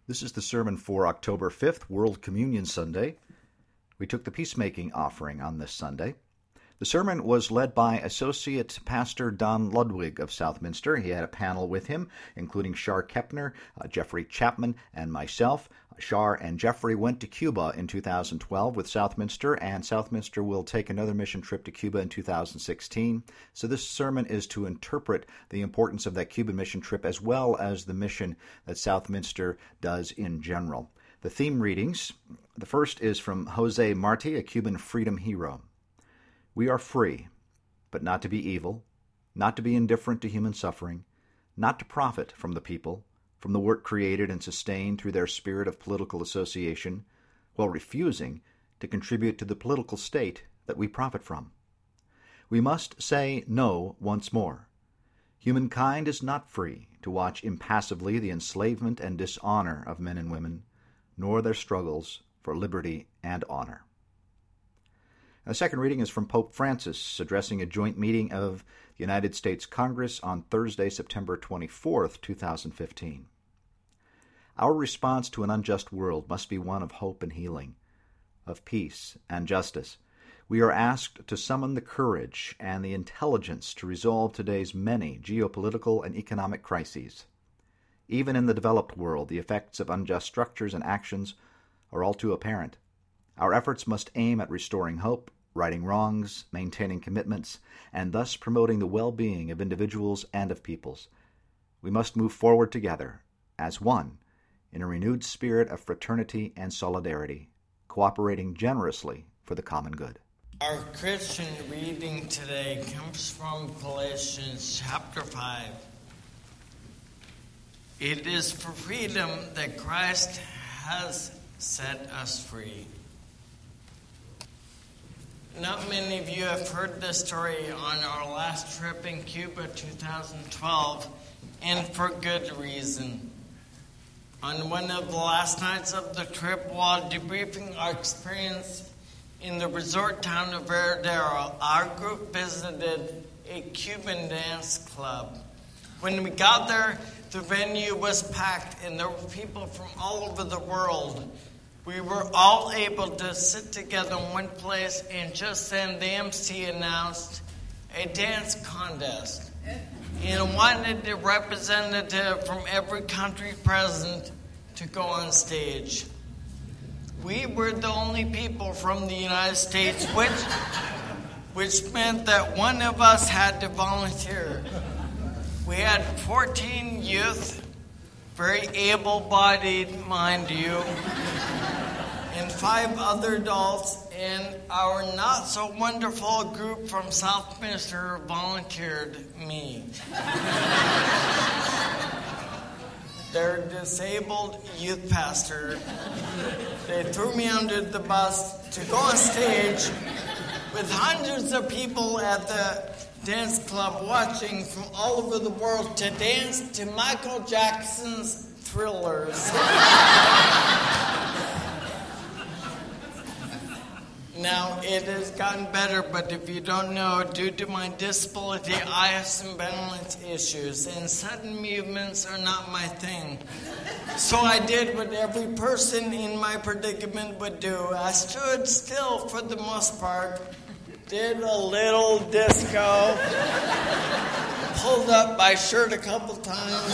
This is the sermon for October 5th, World Communion Sunday. We took the peacemaking offering on this Sunday. The sermon was led by Associate Pastor Don Ludwig of Southminster. He had a panel with him, including Shar Kepner, Jeffrey Chapman, and myself. Shar and Jeffrey went to Cuba in 2012 with Southminster, and Southminster will take another mission trip to Cuba in 2016. So this sermon is to interpret the importance of that Cuban mission trip as well as the mission that Southminster does in general. The theme readings, the first is from Jose Marti, a Cuban freedom hero. We are free, but not to be evil, not to be indifferent to human suffering, not to profit from the people, from the work created and sustained through their spirit of political association, while refusing to contribute to the political state that we profit from. We must say no once more. Humankind is not free to watch impassively the enslavement and dishonor of men and women, nor their struggles for liberty and honor. The second reading is from Pope Francis, addressing a joint meeting of the United States Congress on Thursday, September 24th, 2015. Our response to an unjust world must be one of hope and healing, of peace and justice. We are asked to summon the courage and the intelligence to resolve today's many geopolitical and economic crises. Even in the developed world, the effects of unjust structures and actions are all too apparent. Our efforts must aim at restoring hope, righting wrongs, maintaining commitments, and thus promoting the well-being of individuals and of peoples. We must move forward together, as one, in a renewed spirit of fraternity and solidarity, cooperating generously for the common good. Our Christian reading today comes from Galatians chapter 5. It is for freedom that Christ has set us free. Not many of you have heard this story on our last trip in Cuba 2012, and for good reason. On one of the last nights of the trip, while debriefing our experience in the resort town of Veradero, our group visited a Cuban dance club. When we got there, the venue was packed, and there were people from all over the world. We were all able to sit together in one place, and just then the MC announced a dance contest and wanted a representative from every country present to go on stage. We were the only people from the United States, which meant that one of us had to volunteer. We had 14 youth, very able-bodied, mind you, and 5 other adults, and our not-so-wonderful group from Southminster volunteered me. Their disabled youth pastor, they threw me under the bus to go on stage with hundreds of people at the dance club watching from all over the world to dance to Michael Jackson's Thrillers. Now, it has gotten better, but if you don't know, due to my disability, I have some balance issues, and sudden movements are not my thing. So I did what every person in my predicament would do. I stood still for the most part, did a little disco, pulled up my shirt a couple times,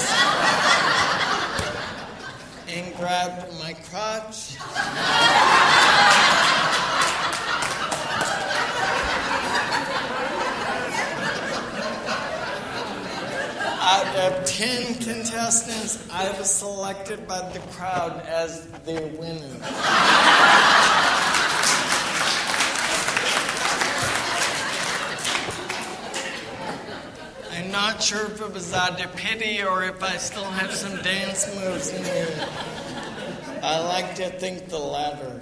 and grabbed my crotch. Out of 10 contestants, I was selected by the crowd as the winner. I'm not sure if it was out of pity or if I still have some dance moves in me. I like to think the latter.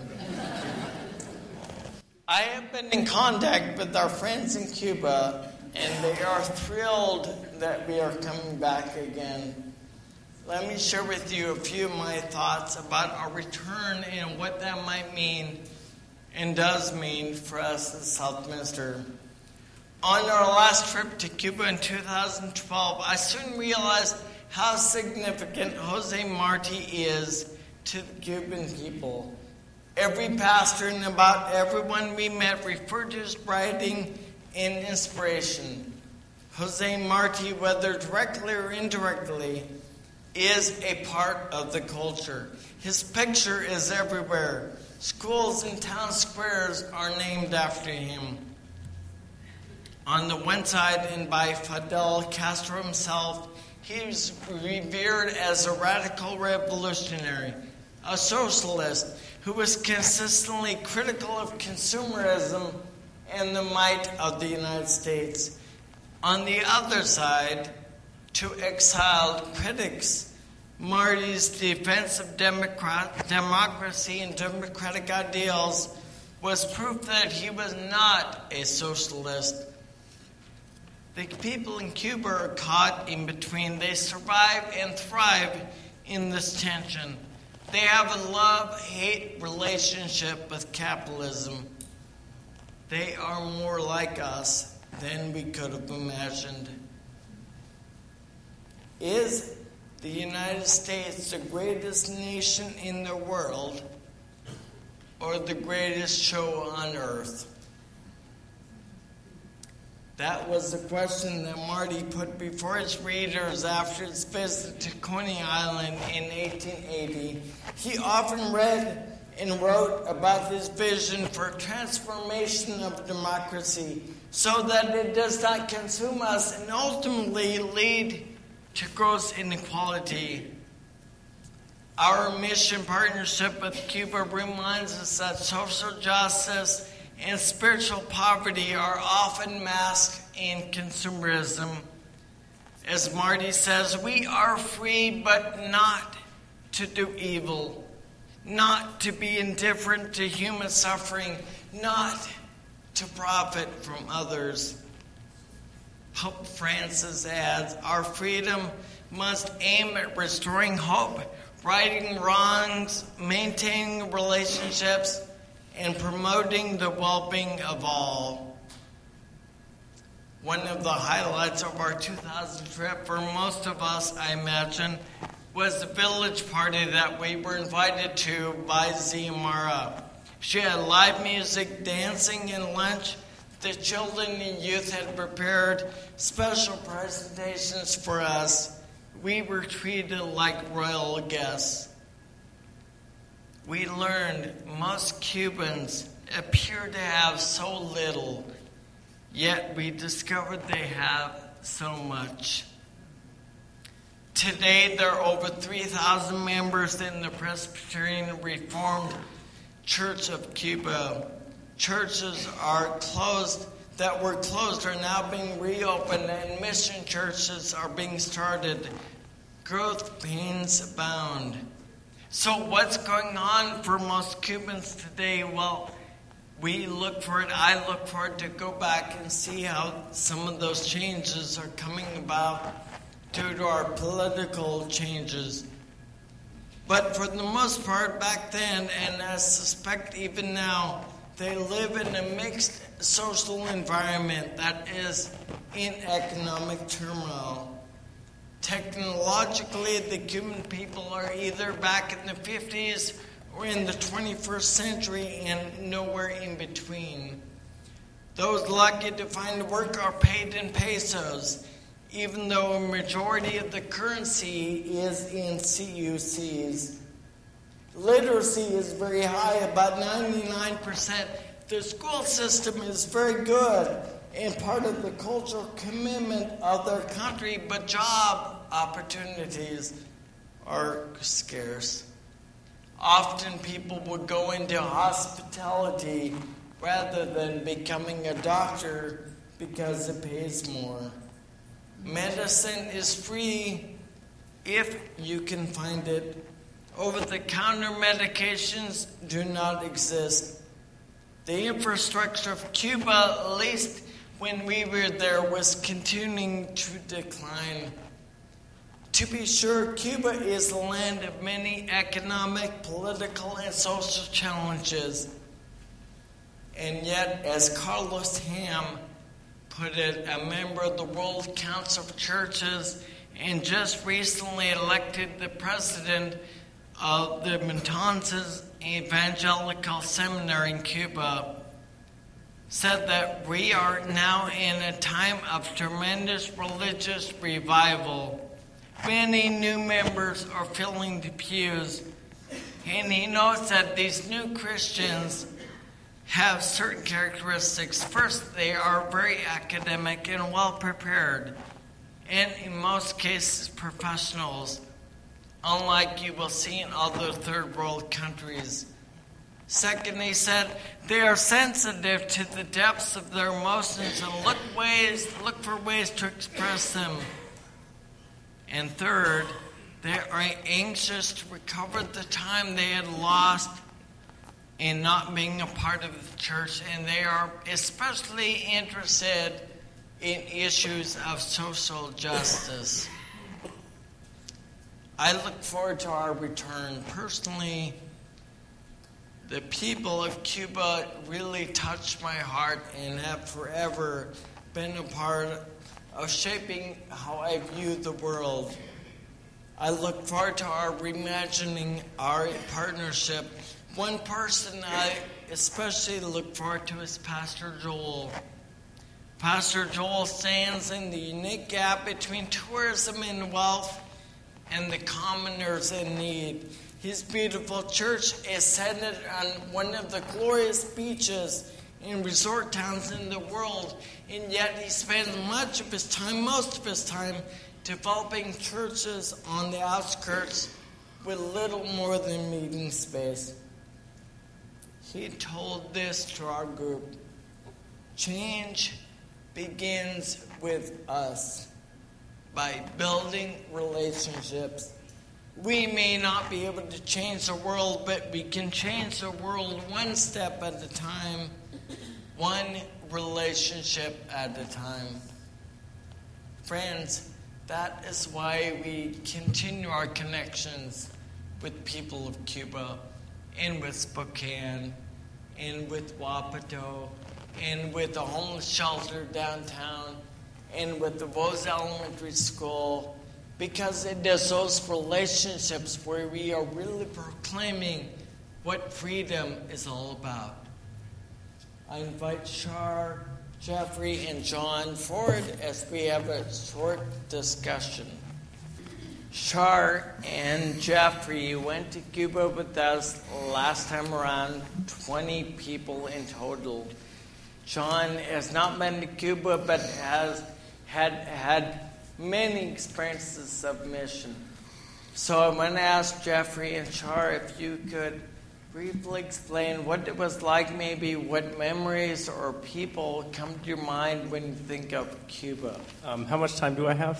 I have been in contact with our friends in Cuba, and they are thrilled that we are coming back again. Let me share with you a few of my thoughts about our return and what that might mean and does mean for us at Southminster. On our last trip to Cuba in 2012, I soon realized how significant Jose Marti is to the Cuban people. Every pastor and about everyone we met referred to his writing and inspiration. Jose Marti, whether directly or indirectly, is a part of the culture. His picture is everywhere. Schools and town squares are named after him. On the one side, and by Fidel Castro himself, he is revered as a radical revolutionary, a socialist who was consistently critical of consumerism and the might of the United States. On the other side, to exiled critics, Marty's defense of democracy and democratic ideals was proof that he was not a socialist. The people in Cuba are caught in between. They survive and thrive in this tension. They have a love-hate relationship with capitalism. They are more like us than we could have imagined. Is the United States the greatest nation in the world or the greatest show on earth? That was the question that Marty put before his readers after his visit to Coney Island in 1880. He often read and wrote about his vision for transformation of democracy so that it does not consume us and ultimately lead to gross inequality. Our mission partnership with Cuba reminds us that social justice and spiritual poverty are often masked in consumerism. As Marty says, we are free but not to do evil, not to be indifferent to human suffering, not to profit from others. Pope Francis adds, our freedom must aim at restoring hope, righting wrongs, maintaining relationships, and promoting the well-being of all. One of the highlights of our 2000 trip for most of us, I imagine, was the village party that we were invited to by Xiomara. She had live music, dancing, and lunch. The children and youth had prepared special presentations for us. We were treated like royal guests. We learned most Cubans appear to have so little, yet we discovered they have so much. Today, there are over 3,000 members in the Presbyterian Reformed Church of Cuba. Churches that were closed are now being reopened, and mission churches are being started. Growth pains abound. So what's going on for most Cubans today? Well, I look for it to go back and see how some of those changes are coming about due to our political changes. But for the most part, back then, and I suspect even now, they live in a mixed social environment that is in economic turmoil. Technologically, the Cuban people are either back in the 50s or in the 21st century and nowhere in between. Those lucky to find work are paid in pesos, even though a majority of the currency is in CUCs. Literacy is very high, about 99%. The school system is very good and part of the cultural commitment of their country, but job opportunities are scarce. Often people would go into hospitality rather than becoming a doctor because it pays more. Medicine is free if you can find it. Over-the-counter medications do not exist. The infrastructure of Cuba, at least when we were there, was continuing to decline. To be sure, Cuba is the land of many economic, political, and social challenges. And yet, as Carlos Ham put it, a member of the World Council of Churches and just recently elected the president of the Matanzas Evangelical Seminary in Cuba said that we are now in a time of tremendous religious revival. Many new members are filling the pews, and he notes that these new Christians have certain characteristics. First, they are very academic and well prepared, and in most cases you unlike you will see in other third world countries. Second, he said they are sensitive to the depths of their emotions and look for ways to express them. And third, they are anxious to recover the time they had lost in not being a part of the church, and they are especially interested in issues of social justice. I look forward to our return. Personally, the people of Cuba really touched my heart and have forever been a part of shaping how I view the world. I look forward to our reimagining our partnership. One person I especially look forward to is Pastor Joel. Pastor Joel stands in the unique gap between tourism and wealth and the commoners in need. His beautiful church is centered on one of the glorious beaches and resort towns in the world, and yet he spends most of his time, developing churches on the outskirts with little more than meeting space. He told this to our group: change begins with us by building relationships. We may not be able to change the world, but we can change the world one step at a time, one relationship at a time. Friends, that is why we continue our connections with people of Cuba, and with Spokane, and with Wapato, and with the homeless shelter downtown, and with the Rose Elementary School, because it is those relationships where we are really proclaiming what freedom is all about. I invite Char, Jeffrey, and John forward as we have a short discussion. Char and Jeffrey went to Cuba with us last time around, 20 people in total. John has not been to Cuba, but has had many experiences of mission. So I want to ask Jeffrey and Char if you could briefly explain what it was like, maybe what memories or people come to your mind when you think of Cuba. How much time do I have?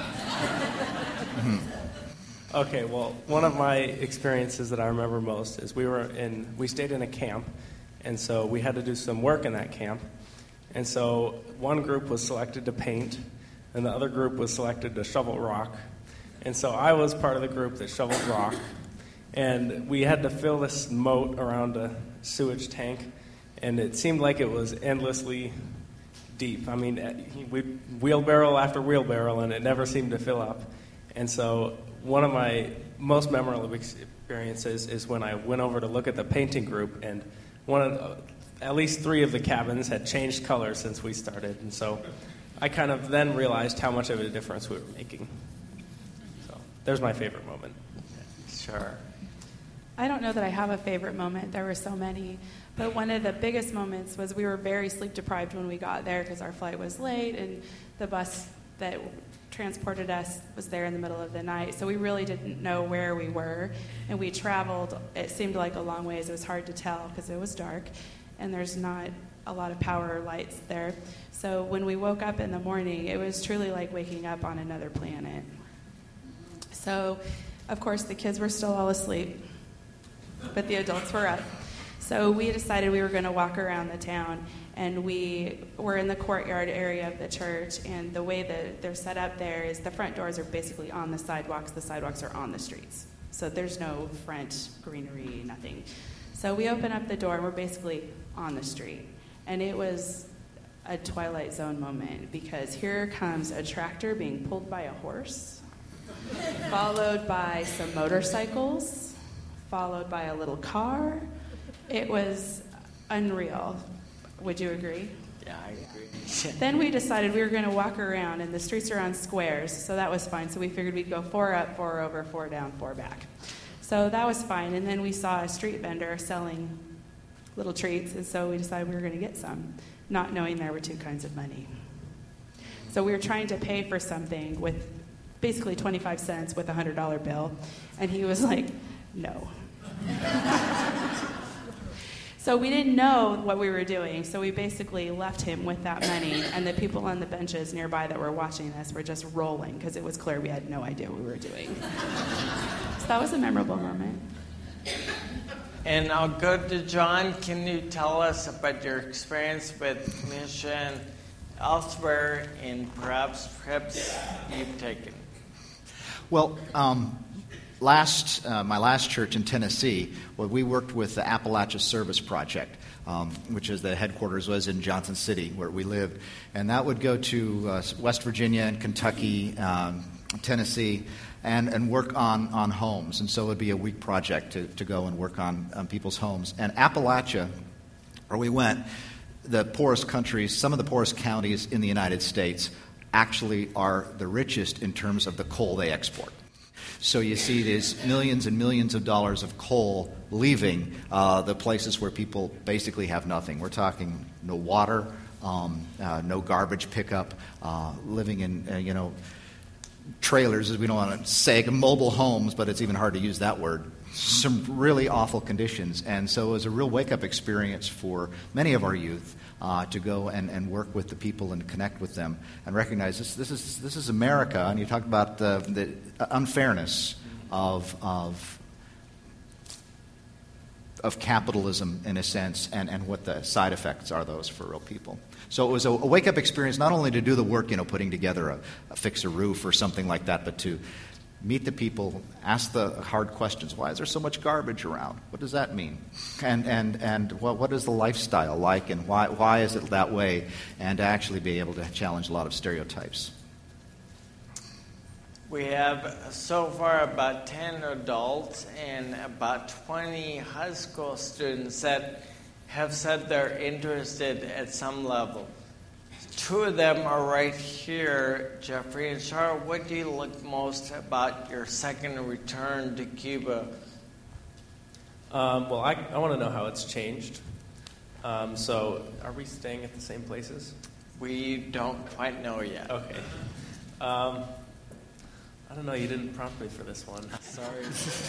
Okay, well, one of my experiences that I remember most is we stayed in a camp, and so we had to do some work in that camp. And so one group was selected to paint, and the other group was selected to shovel rock. And so I was part of the group that shoveled rock. And we had to fill this moat around a sewage tank, and it seemed like it was endlessly deep. I mean, we wheelbarrow after wheelbarrow, and it never seemed to fill up. And so one of my most memorable experiences is when I went over to look at the painting group, and at least 3 of the cabins had changed color since we started. And so I kind of then realized how much of a difference we were making. So there's my favorite moment. Sure. I don't know that I have a favorite moment. There were so many. But one of the biggest moments was we were very sleep deprived when we got there because our flight was late and the bus that transported us was there in the middle of the night. So we really didn't know where we were. And we traveled, it seemed like a long ways. It was hard to tell because it was dark and there's not a lot of power lights there. So when we woke up in the morning, it was truly like waking up on another planet. So, of course, the kids were still all asleep, but the adults were up. So we decided we were going to walk around the town, and we were in the courtyard area of the church, and the way that they're set up there is the front doors are basically on the sidewalks are on the streets. So there's no front greenery, nothing. So we open up the door, and we're basically on the street. And it was a Twilight Zone moment, because here comes a tractor being pulled by a horse, followed by some motorcycles, followed by a little car. It was unreal. Would you agree? Yeah, I agree. Then we decided we were going to walk around, and the streets are on squares, so that was fine. So we figured we'd go 4 up, 4 over, 4 down, 4 back. So that was fine. And then we saw a street vendor selling little treats, and so we decided we were going to get some, not knowing there were 2 kinds of money. So we were trying to pay for something with basically 25 cents with a $100 bill, and he was like, no. So we didn't know what we were doing, so we basically left him with that money, and the people on the benches nearby that were watching us were just rolling because it was clear we had no idea what we were doing. So that was a memorable moment. And I'll go to John. Can you tell us about your experience with mission elsewhere and perhaps trips you've taken? Well, my last church in Tennessee, we worked with the Appalachia Service Project, which is the headquarters was in Johnson City, where we lived. And that would go to West Virginia and Kentucky, Tennessee, and work on homes. And so it would be a week project to go and work on people's homes. And Appalachia, where we went, the poorest countries, some of the poorest counties in the United States actually are the richest in terms of the coal they export. So you see these millions and millions of dollars of coal leaving the places where people basically have nothing. We're talking no water, no garbage pickup, living in, trailers, as we don't want to say, mobile homes, but it's even hard to use that word. Some really awful conditions. And so it was a real wake-up experience for many of our youth to go and work with the people and connect with them and recognize this is America. And you talked about the unfairness of capitalism in a sense and what the side effects are those for real people. So it was a wake-up experience not only to do the work, putting together fix a roof or something like that, but to meet the people, ask the hard questions. Why is there so much garbage around? What does that mean? And what is the lifestyle like, and why is it that way? And to actually be able to challenge a lot of stereotypes. We have so far about 10 adults and about 20 high school students that have said they're interested at some level. 2 of them are right here, Jeffrey and Charlotte. What do you like most about your second return to Cuba? Well, I want to know how it's changed. So are we staying at the same places? We don't quite know yet. Okay. I don't know. You didn't prompt me for this one. Sorry.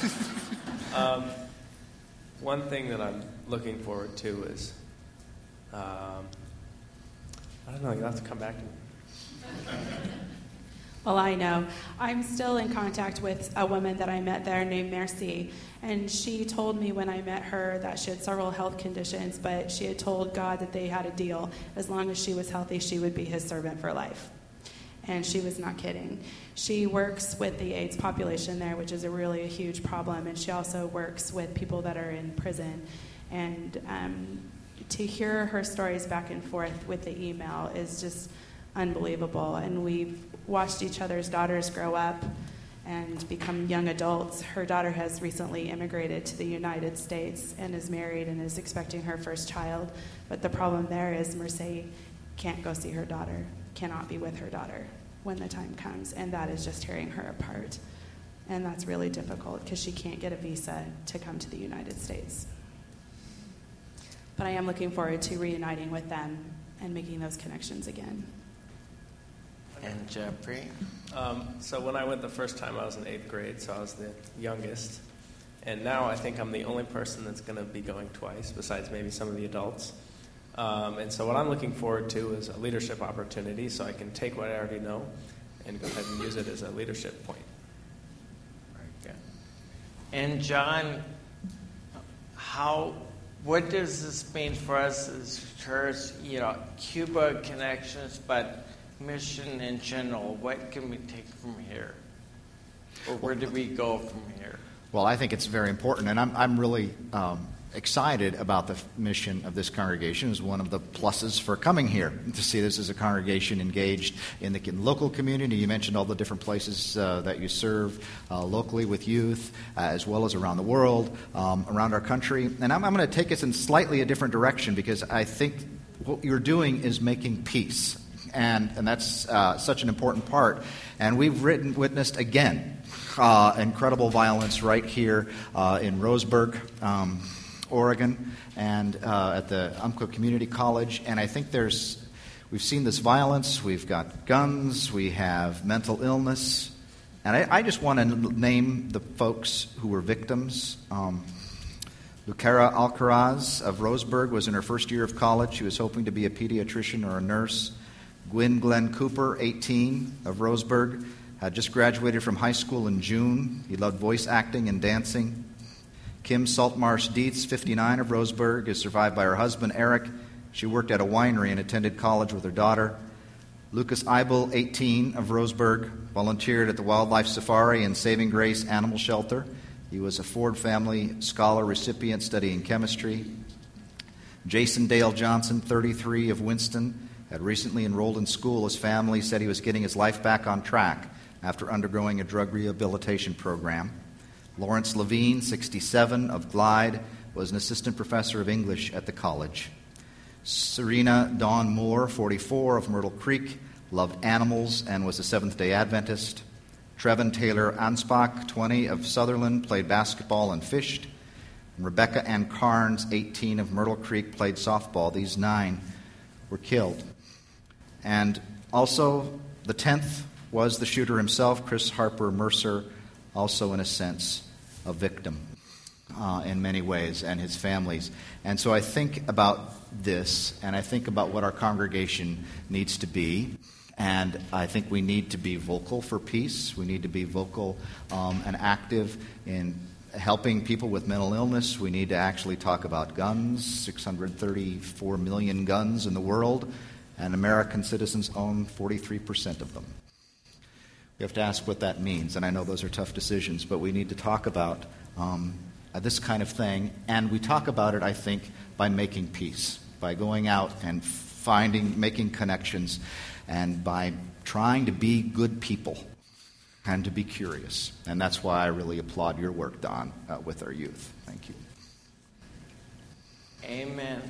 One thing that I'm looking forward to is, I don't know. You'll have to come back to me. Well, I know. I'm still in contact with a woman that I met there named Merci, and she told me when I met her that she had several health conditions, but she had told God that they had a deal. As long as she was healthy, she would be his servant for life. And she was not kidding. She works with the AIDS population there, which is a huge problem, and she also works with people that are in prison. And to hear her stories back and forth with the email is just unbelievable. And we've watched each other's daughters grow up and become young adults. Her daughter has recently immigrated to the United States and is married and is expecting her first child. But the problem there is Mercedes can't go see her daughter, cannot be with her daughter when the time comes, and that is just tearing her apart. And that's really difficult because she can't get a visa to come to the United States. But I am looking forward to reuniting with them and making those connections again. And Jeffrey? So when I went the first time, I was in 8th grade, so I was the youngest. And now I think I'm the only person that's going to be going twice, besides maybe some of the adults. And so what I'm looking forward to is a leadership opportunity, so I can take what I already know and go ahead and use it as a leadership point. Very good. And John, what does this mean for us as church? Cuba connections, but mission in general. What can we take from here? Or where do we go from here? Well, I think it's very important, and I'm really excited about the mission of this congregation. Is one of the pluses for coming here, to see this as a congregation engaged in the local community. You mentioned all the different places that you serve locally with youth, as well as around the world, around our country. And I'm going to take us in slightly a different direction, because I think what you're doing is making peace. And that's such an important part. And we've witnessed again incredible violence right here in Roseburg, Oregon, and at the Umpqua Community College. And I think we've seen this violence. We've got guns. We have mental illness. And I just want to name the folks who were victims. Lucara Alcaraz of Roseburg was in her first year of college. She was hoping to be a pediatrician or a nurse. Glenn Cooper, 18, of Roseburg, had just graduated from high school in June. He loved voice acting and dancing. Kim Saltmarsh Dietz, 59, of Roseburg, is survived by her husband, Eric. She worked at a winery and attended college with her daughter. Lucas Eibel, 18, of Roseburg, volunteered at the Wildlife Safari and Saving Grace Animal Shelter. He was a Ford Family Scholar recipient studying chemistry. Jason Dale Johnson, 33, of Winston, had recently enrolled in school. His family said he was getting his life back on track after undergoing a drug rehabilitation program. Lawrence Levine, 67, of Glide, was an assistant professor of English at the college. Serena Dawn Moore, 44, of Myrtle Creek, loved animals and was a Seventh-day Adventist. Trevin Taylor Anspach, 20, of Sutherland, played basketball and fished. And Rebecca Ann Carnes, 18, of Myrtle Creek, played softball. These 9 were killed. And also, the 10th was the shooter himself, Chris Harper Mercer, also in a sense a victim in many ways, and his families. And so I think about this, and I think about what our congregation needs to be. And I think we need to be vocal for peace. We need to be vocal and active in helping people with mental illness. We need to actually talk about guns, 634 million guns in the world, and American citizens own 43% of them. We have to ask what that means, and I know those are tough decisions, but we need to talk about this kind of thing, and we talk about it, I think, by making peace, by going out and making connections, and by trying to be good people and to be curious. And that's why I really applaud your work, Don, with our youth. Thank you. Amen.